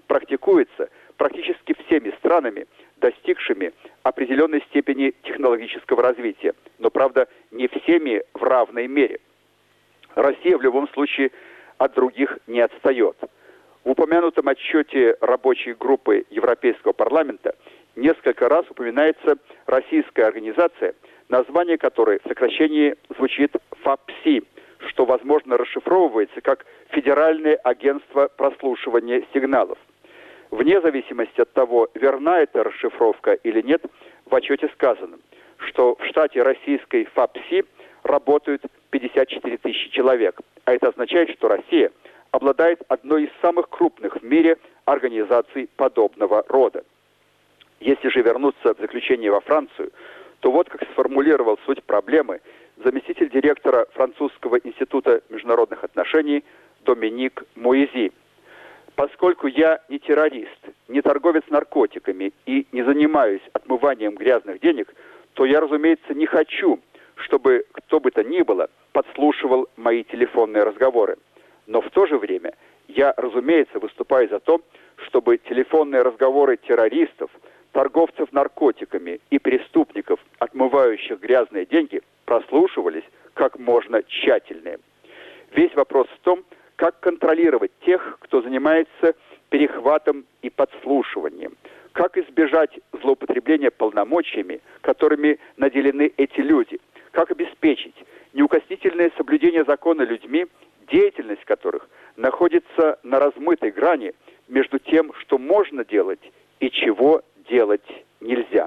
практикуется практически всеми странами, достигшими определенной степени технологического развития, но, правда, не всеми в равной мере. Россия в любом случае от других не отстает. В упомянутом отчете рабочей группы Европейского парламента несколько раз упоминается российская организация, название которой в сокращении звучит ФАПСИ, что, возможно, расшифровывается как Федеральное агентство прослушивания сигналов. Вне зависимости от того, верна эта расшифровка или нет, в отчете сказано, что в штате российской ФАПСИ работают пятьдесят четыре тысячи человек, а это означает, что Россия обладает одной из самых крупных в мире организаций подобного рода. Если же вернуться в заключение во Францию, то вот как сформулировал суть проблемы заместитель директора Французского института международных отношений Доминик Муизи. Поскольку я не террорист, не торговец наркотиками и не занимаюсь отмыванием грязных денег, то я, разумеется, не хочу, чтобы кто бы то ни было подслушивал мои телефонные разговоры. Но в то же время я, разумеется, выступаю за то, чтобы телефонные разговоры террористов, торговцев наркотиками и преступников, отмывающих грязные деньги, прослушивались как можно тщательнее. Весь вопрос в том, как контролировать тех, кто занимается перехватом и подслушиванием, как избежать злоупотребления полномочиями, которыми наделены эти люди, как обеспечить неукоснительное соблюдение закона людьми, деятельность которых находится на размытой грани между тем, что можно делать и чего делать нельзя.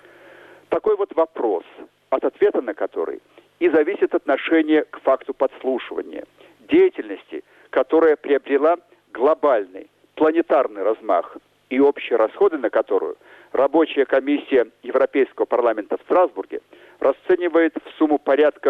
Такой вот вопрос, от ответа на который и зависит отношение к факту подслушивания, деятельности, которая приобрела глобальный, планетарный размах и общие расходы на которую рабочая комиссия Европейского парламента в Страсбурге расценивает в сумму порядка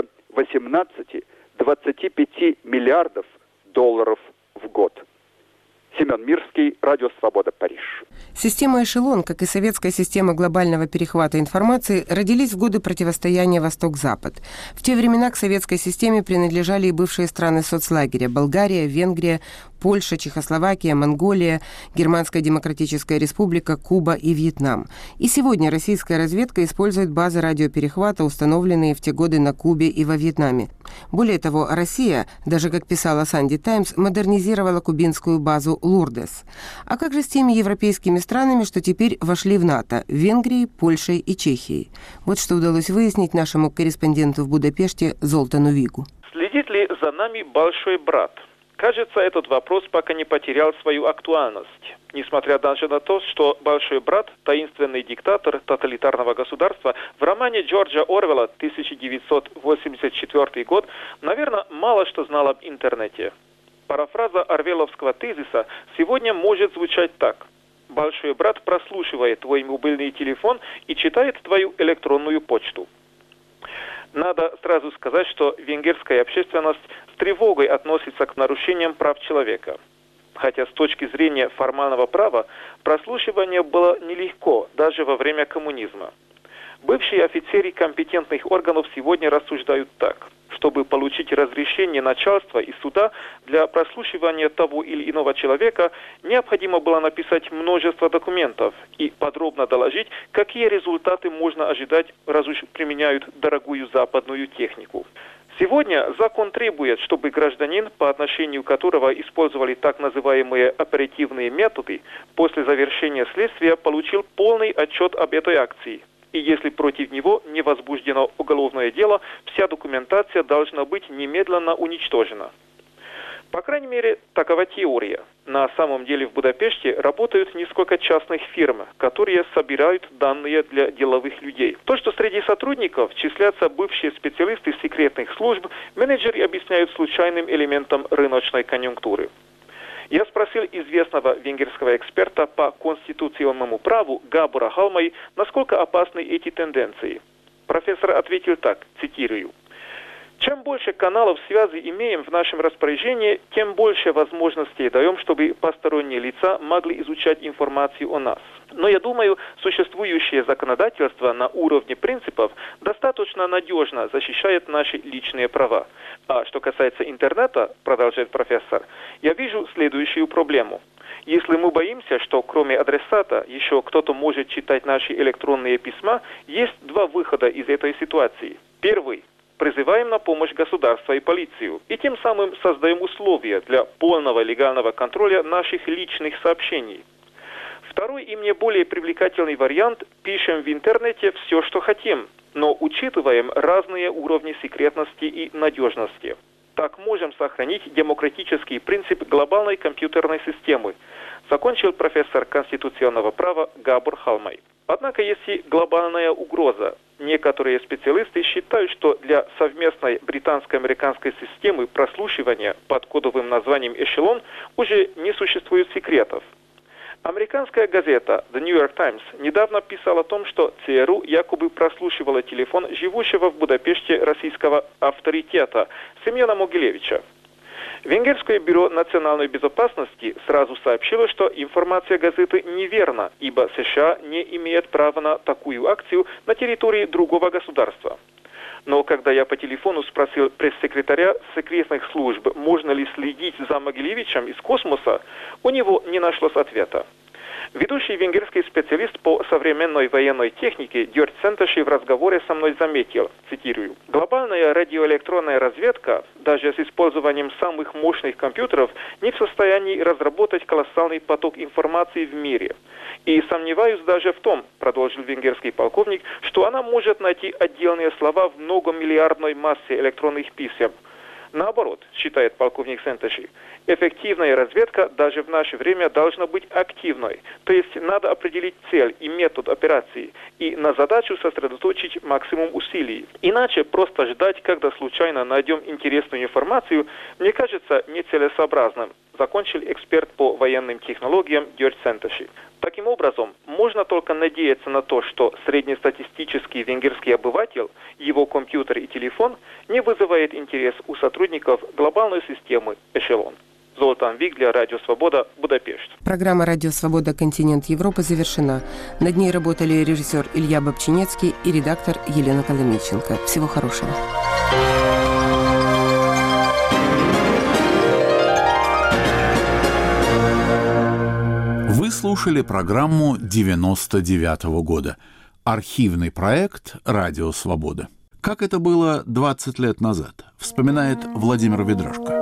восемнадцать-двадцать пять миллиардов долларов в год. Семен Мирский, Радио Свобода, Париж. Система «Эшелон», как и советская система глобального перехвата информации, родились в годы противостояния Восток-Запад. В те времена к советской системе принадлежали и бывшие страны соцлагеря – Болгария, Венгрия, Польша, Чехословакия, Монголия, Германская Демократическая Республика, Куба и Вьетнам. И сегодня российская разведка использует базы радиоперехвата, установленные в те годы на Кубе и во Вьетнаме. Более того, Россия, даже как писала Санди Таймс, модернизировала кубинскую базу Лурдес. А как же с теми европейскими странами, что теперь вошли в НАТО – Венгрией, Польшей и Чехией? Вот что удалось выяснить нашему корреспонденту в Будапеште Золтану Вигу. Следит ли за нами большой брат? Кажется, этот вопрос пока не потерял свою актуальность. Несмотря даже на то, что «Большой брат», таинственный диктатор тоталитарного государства, в романе Джорджа Орвелла тысяча девятьсот восемьдесят четвёртый год, наверное, мало что знал об интернете. Парафраза орвелловского тезиса сегодня может звучать так. «Большой брат прослушивает твой мобильный телефон и читает твою электронную почту». Надо сразу сказать, что венгерская общественность с тревогой относится к нарушениям прав человека. Хотя с точки зрения формального права прослушивание было нелегко даже во время коммунизма. Бывшие офицеры компетентных органов сегодня рассуждают так. Чтобы получить разрешение начальства и суда для прослушивания того или иного человека, необходимо было написать множество документов и подробно доложить, какие результаты можно ожидать, раз уж применяют дорогую западную технику. Сегодня закон требует, чтобы гражданин, по отношению которого использовали так называемые оперативные методы, после завершения следствия получил полный отчет об этой акции. И если против него не возбуждено уголовное дело, вся документация должна быть немедленно уничтожена. По крайней мере, такова теория. На самом деле в Будапеште работают несколько частных фирм, которые собирают данные для деловых людей. То, что среди сотрудников числятся бывшие специалисты секретных служб, менеджеры объясняют случайным элементом рыночной конъюнктуры. Я спросил известного венгерского эксперта по конституционному праву Габора Халмай, насколько опасны эти тенденции. Профессор ответил так, цитирую. Чем больше каналов связи имеем в нашем распоряжении, тем больше возможностей даем, чтобы посторонние лица могли изучать информацию о нас. Но я думаю, существующее законодательство на уровне принципов достаточно надежно защищает наши личные права. А что касается интернета, продолжает профессор, я вижу следующую проблему. Если мы боимся, что кроме адресата еще кто-то может читать наши электронные письма, есть два выхода из этой ситуации. Первый. Призываем на помощь государство и полицию, и тем самым создаем условия для полного легального контроля наших личных сообщений. Второй и мне более привлекательный вариант – пишем в интернете все, что хотим, но учитываем разные уровни секретности и надежности. Так можем сохранить демократический принцип глобальной компьютерной системы, закончил профессор конституционного права Габор Халмай. Однако есть и глобальная угроза. Некоторые специалисты считают, что для совместной британско-американской системы прослушивания под кодовым названием «Эшелон» уже не существует секретов. Американская газета The New York Times недавно писала о том, что ЦРУ якобы прослушивала телефон живущего в Будапеште российского авторитета Семена Могилевича. Венгерское бюро национальной безопасности сразу сообщило, что информация газеты неверна, ибо США не имеет права на такую акцию на территории другого государства. Но когда я по телефону спросил пресс-секретаря секретных служб, можно ли следить за Могилевичем из космоса, у него не нашлось ответа. Ведущий венгерский специалист по современной военной технике György Szentesi в разговоре со мной заметил, цитирую, «Глобальная радиоэлектронная разведка, даже с использованием самых мощных компьютеров, не в состоянии разработать колоссальный поток информации в мире. И сомневаюсь даже в том, продолжил венгерский полковник, что она может найти отдельные слова в многомиллиардной массе электронных писем. Наоборот, считает полковник Szentesi, эффективная разведка даже в наше время должна быть активной. То есть надо определить цель и метод операции и на задачу сосредоточить максимум усилий. Иначе просто ждать, когда случайно найдем интересную информацию, мне кажется нецелесообразным, закончил эксперт по военным технологиям György Szentesi. Таким образом, можно только надеяться на то, что среднестатистический венгерский обыватель, его компьютер и телефон не вызывает интерес у сотрудников глобальной системы «Эшелон». Золтан Вик для Радио Свобода, Будапешт. Программа «Радио Свобода. Континент Европы» завершена. Над ней работали режиссер Илья Бобчинецкий и редактор Елена Коломейченко. Всего хорошего. Вы слушали программу девяносто девятого года. Архивный проект «Радио Свобода». Как это было двадцать лет назад, вспоминает Владимир Ведрашко.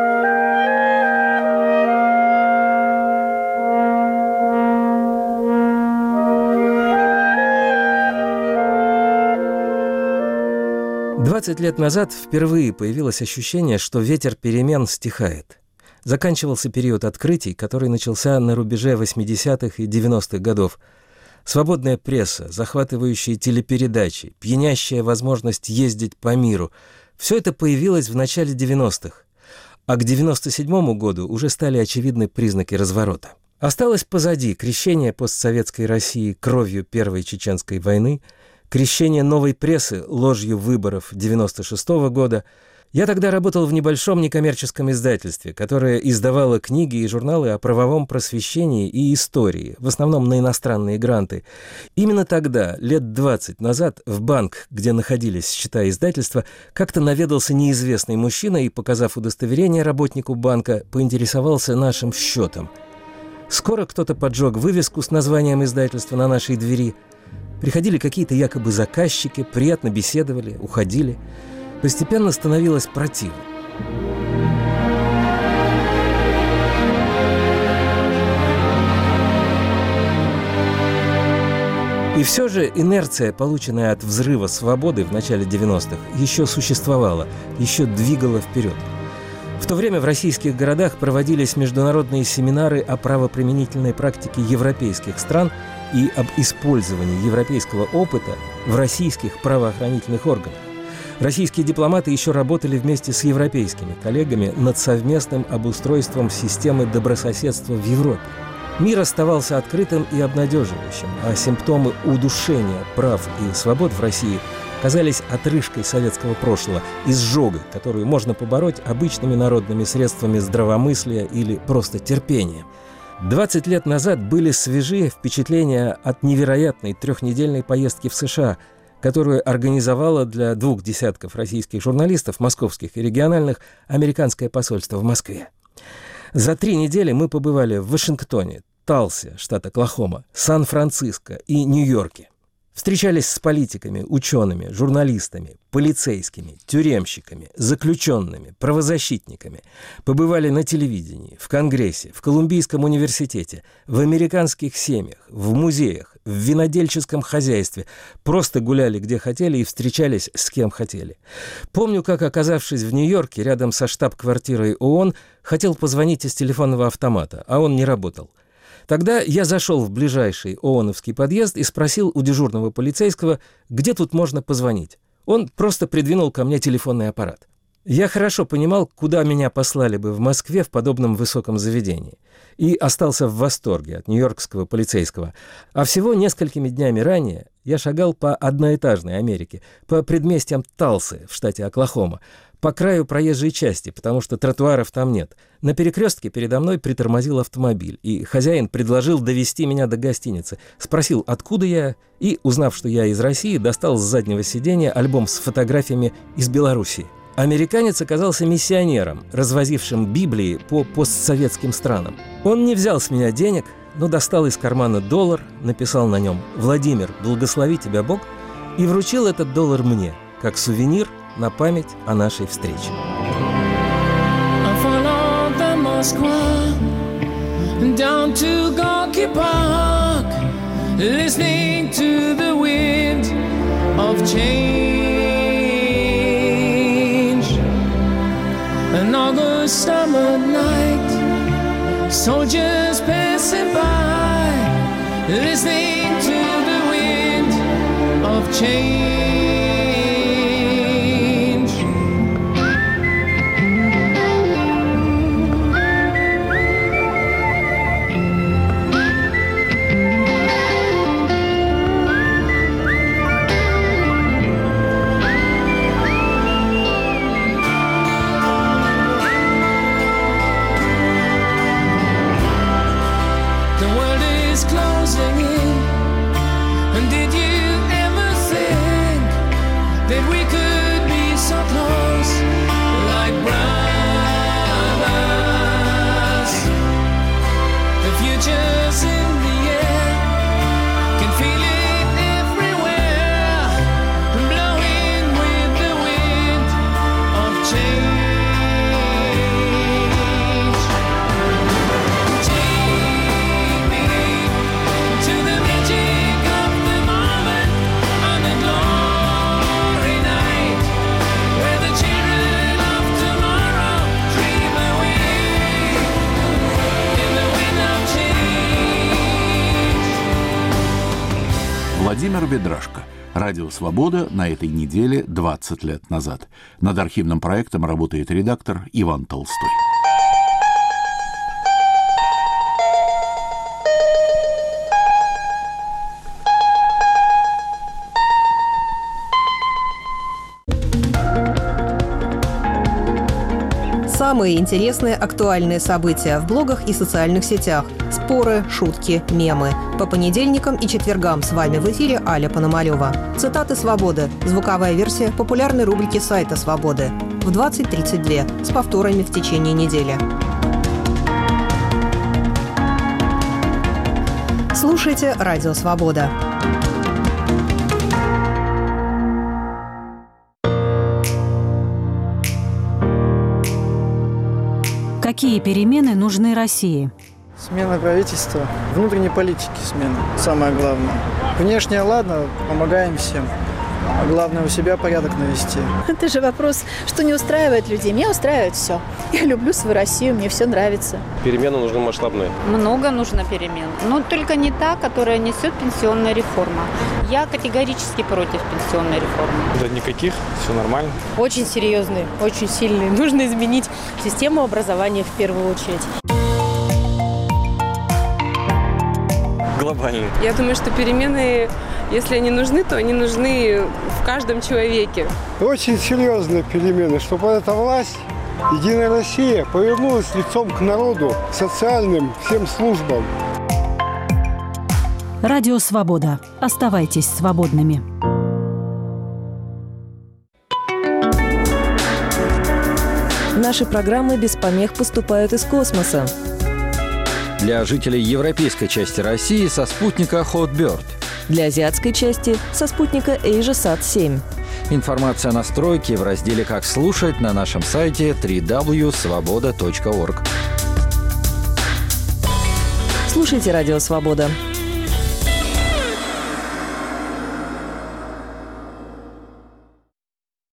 двадцать лет назад впервые появилось ощущение, что ветер перемен стихает. Заканчивался период открытий, который начался на рубеже восьмидесятых и девяностых годов. Свободная пресса, захватывающие телепередачи, пьянящая возможность ездить по миру – все это появилось в начале девяностых. А к девяносто седьмому году уже стали очевидны признаки разворота. Осталось позади крещение постсоветской России кровью Первой Чеченской войны, крещение новой прессы ложью выборов девяносто шестого года. Я тогда работал в небольшом некоммерческом издательстве, которое издавало книги и журналы о правовом просвещении и истории, в основном на иностранные гранты. Именно тогда, лет двадцать назад, в банк, где находились счета издательства, как-то наведался неизвестный мужчина и, показав удостоверение работнику банка, поинтересовался нашим счетом. Скоро кто-то поджег вывеску с названием издательства на нашей двери. Приходили какие-то якобы заказчики, приятно беседовали, уходили. Постепенно становилось противно. И все же инерция, полученная от взрыва свободы в начале девяностых, еще существовала, еще двигала вперед. В то время в российских городах проводились международные семинары о правоприменительной практике европейских стран и об использовании европейского опыта в российских правоохранительных органах. Российские дипломаты еще работали вместе с европейскими коллегами над совместным обустройством системы добрососедства в Европе. Мир оставался открытым и обнадеживающим, а симптомы удушения прав и свобод в России казались отрыжкой советского прошлого, изжогой, которую можно побороть обычными народными средствами здравомыслия или просто терпения. двадцать лет назад были свежие впечатления от невероятной трехнедельной поездки в США, которую организовало для двух десятков российских журналистов, московских и региональных, американское посольство в Москве. За три недели мы побывали в Вашингтоне, Талсе, штат Оклахома, Сан-Франциско и Нью-Йорке. Встречались с политиками, учеными, журналистами, полицейскими, тюремщиками, заключенными, правозащитниками. Побывали на телевидении, в Конгрессе, в Колумбийском университете, в американских семьях, в музеях, в винодельческом хозяйстве. Просто гуляли где хотели и встречались с кем хотели. Помню, как, оказавшись в Нью-Йорке, рядом со штаб-квартирой ООН, хотел позвонить из телефонного автомата, а он не работал. Тогда я зашел в ближайший ООНовский подъезд и спросил у дежурного полицейского, где тут можно позвонить. Он просто придвинул ко мне телефонный аппарат. Я хорошо понимал, куда меня послали бы в Москве в подобном высоком заведении. И остался в восторге от нью-йоркского полицейского. А всего несколькими днями ранее я шагал по одноэтажной Америке, по предместьям Талсы в штате Оклахома, по краю проезжей части, потому что тротуаров там нет. На перекрестке передо мной притормозил автомобиль, и хозяин предложил довести меня до гостиницы. Спросил, откуда я, и, узнав, что я из России, достал с заднего сиденья альбом с фотографиями из Белоруссии. Американец оказался миссионером, развозившим Библии по постсоветским странам. Он не взял с меня денег, но достал из кармана доллар, написал на нем «Владимир, благослови тебя Бог», и вручил этот доллар мне, как сувенир на память о нашей встрече. Down to Gorky Park, listening to the wind of change. An August summer night, soldiers passing by, listening to the wind of change. Владимир Ведрашко. Радио «Свобода» на этой неделе двадцать лет назад. Над архивным проектом работает редактор Иван Толстой. Самые интересные актуальные события в блогах и социальных сетях. Споры, шутки, мемы. По понедельникам и четвергам с вами в эфире Аля Пономарёва. Цитаты «Свободы». Звуковая версия популярной рубрики сайта «Свободы». В двадцать тридцать два с повторами в течение недели. Слушайте «Радио Свобода». Какие перемены нужны России? Смена правительства, внутренней политики смена, самое главное. Внешне, ладно, помогаем всем. А главное, у себя порядок навести. Это же вопрос, что не устраивает людей. Меня устраивает все. Я люблю свою Россию, мне все нравится. Перемены нужны масштабные. Много нужно перемен. Но только не та, которая несет пенсионная реформа. Я категорически против пенсионной реформы. Да никаких, все нормально. Очень серьезные, очень сильные. Нужно изменить систему образования в первую очередь. Глобальные. Я думаю, что перемены, если они нужны, то они нужны в каждом человеке. Очень серьезные перемены, чтобы эта власть, Единая Россия, повернулась лицом к народу, к социальным всем службам. Радио «Свобода». Оставайтесь свободными. Наши программы без помех поступают из космоса. Для жителей европейской части России со спутника Hotbird. Для азиатской части со спутника AsiaSat семь. Информация о настройке в разделе «Как слушать» на нашем сайте дабл ю дабл ю дабл ю точка свобода точка орг. Слушайте «Радио Свобода».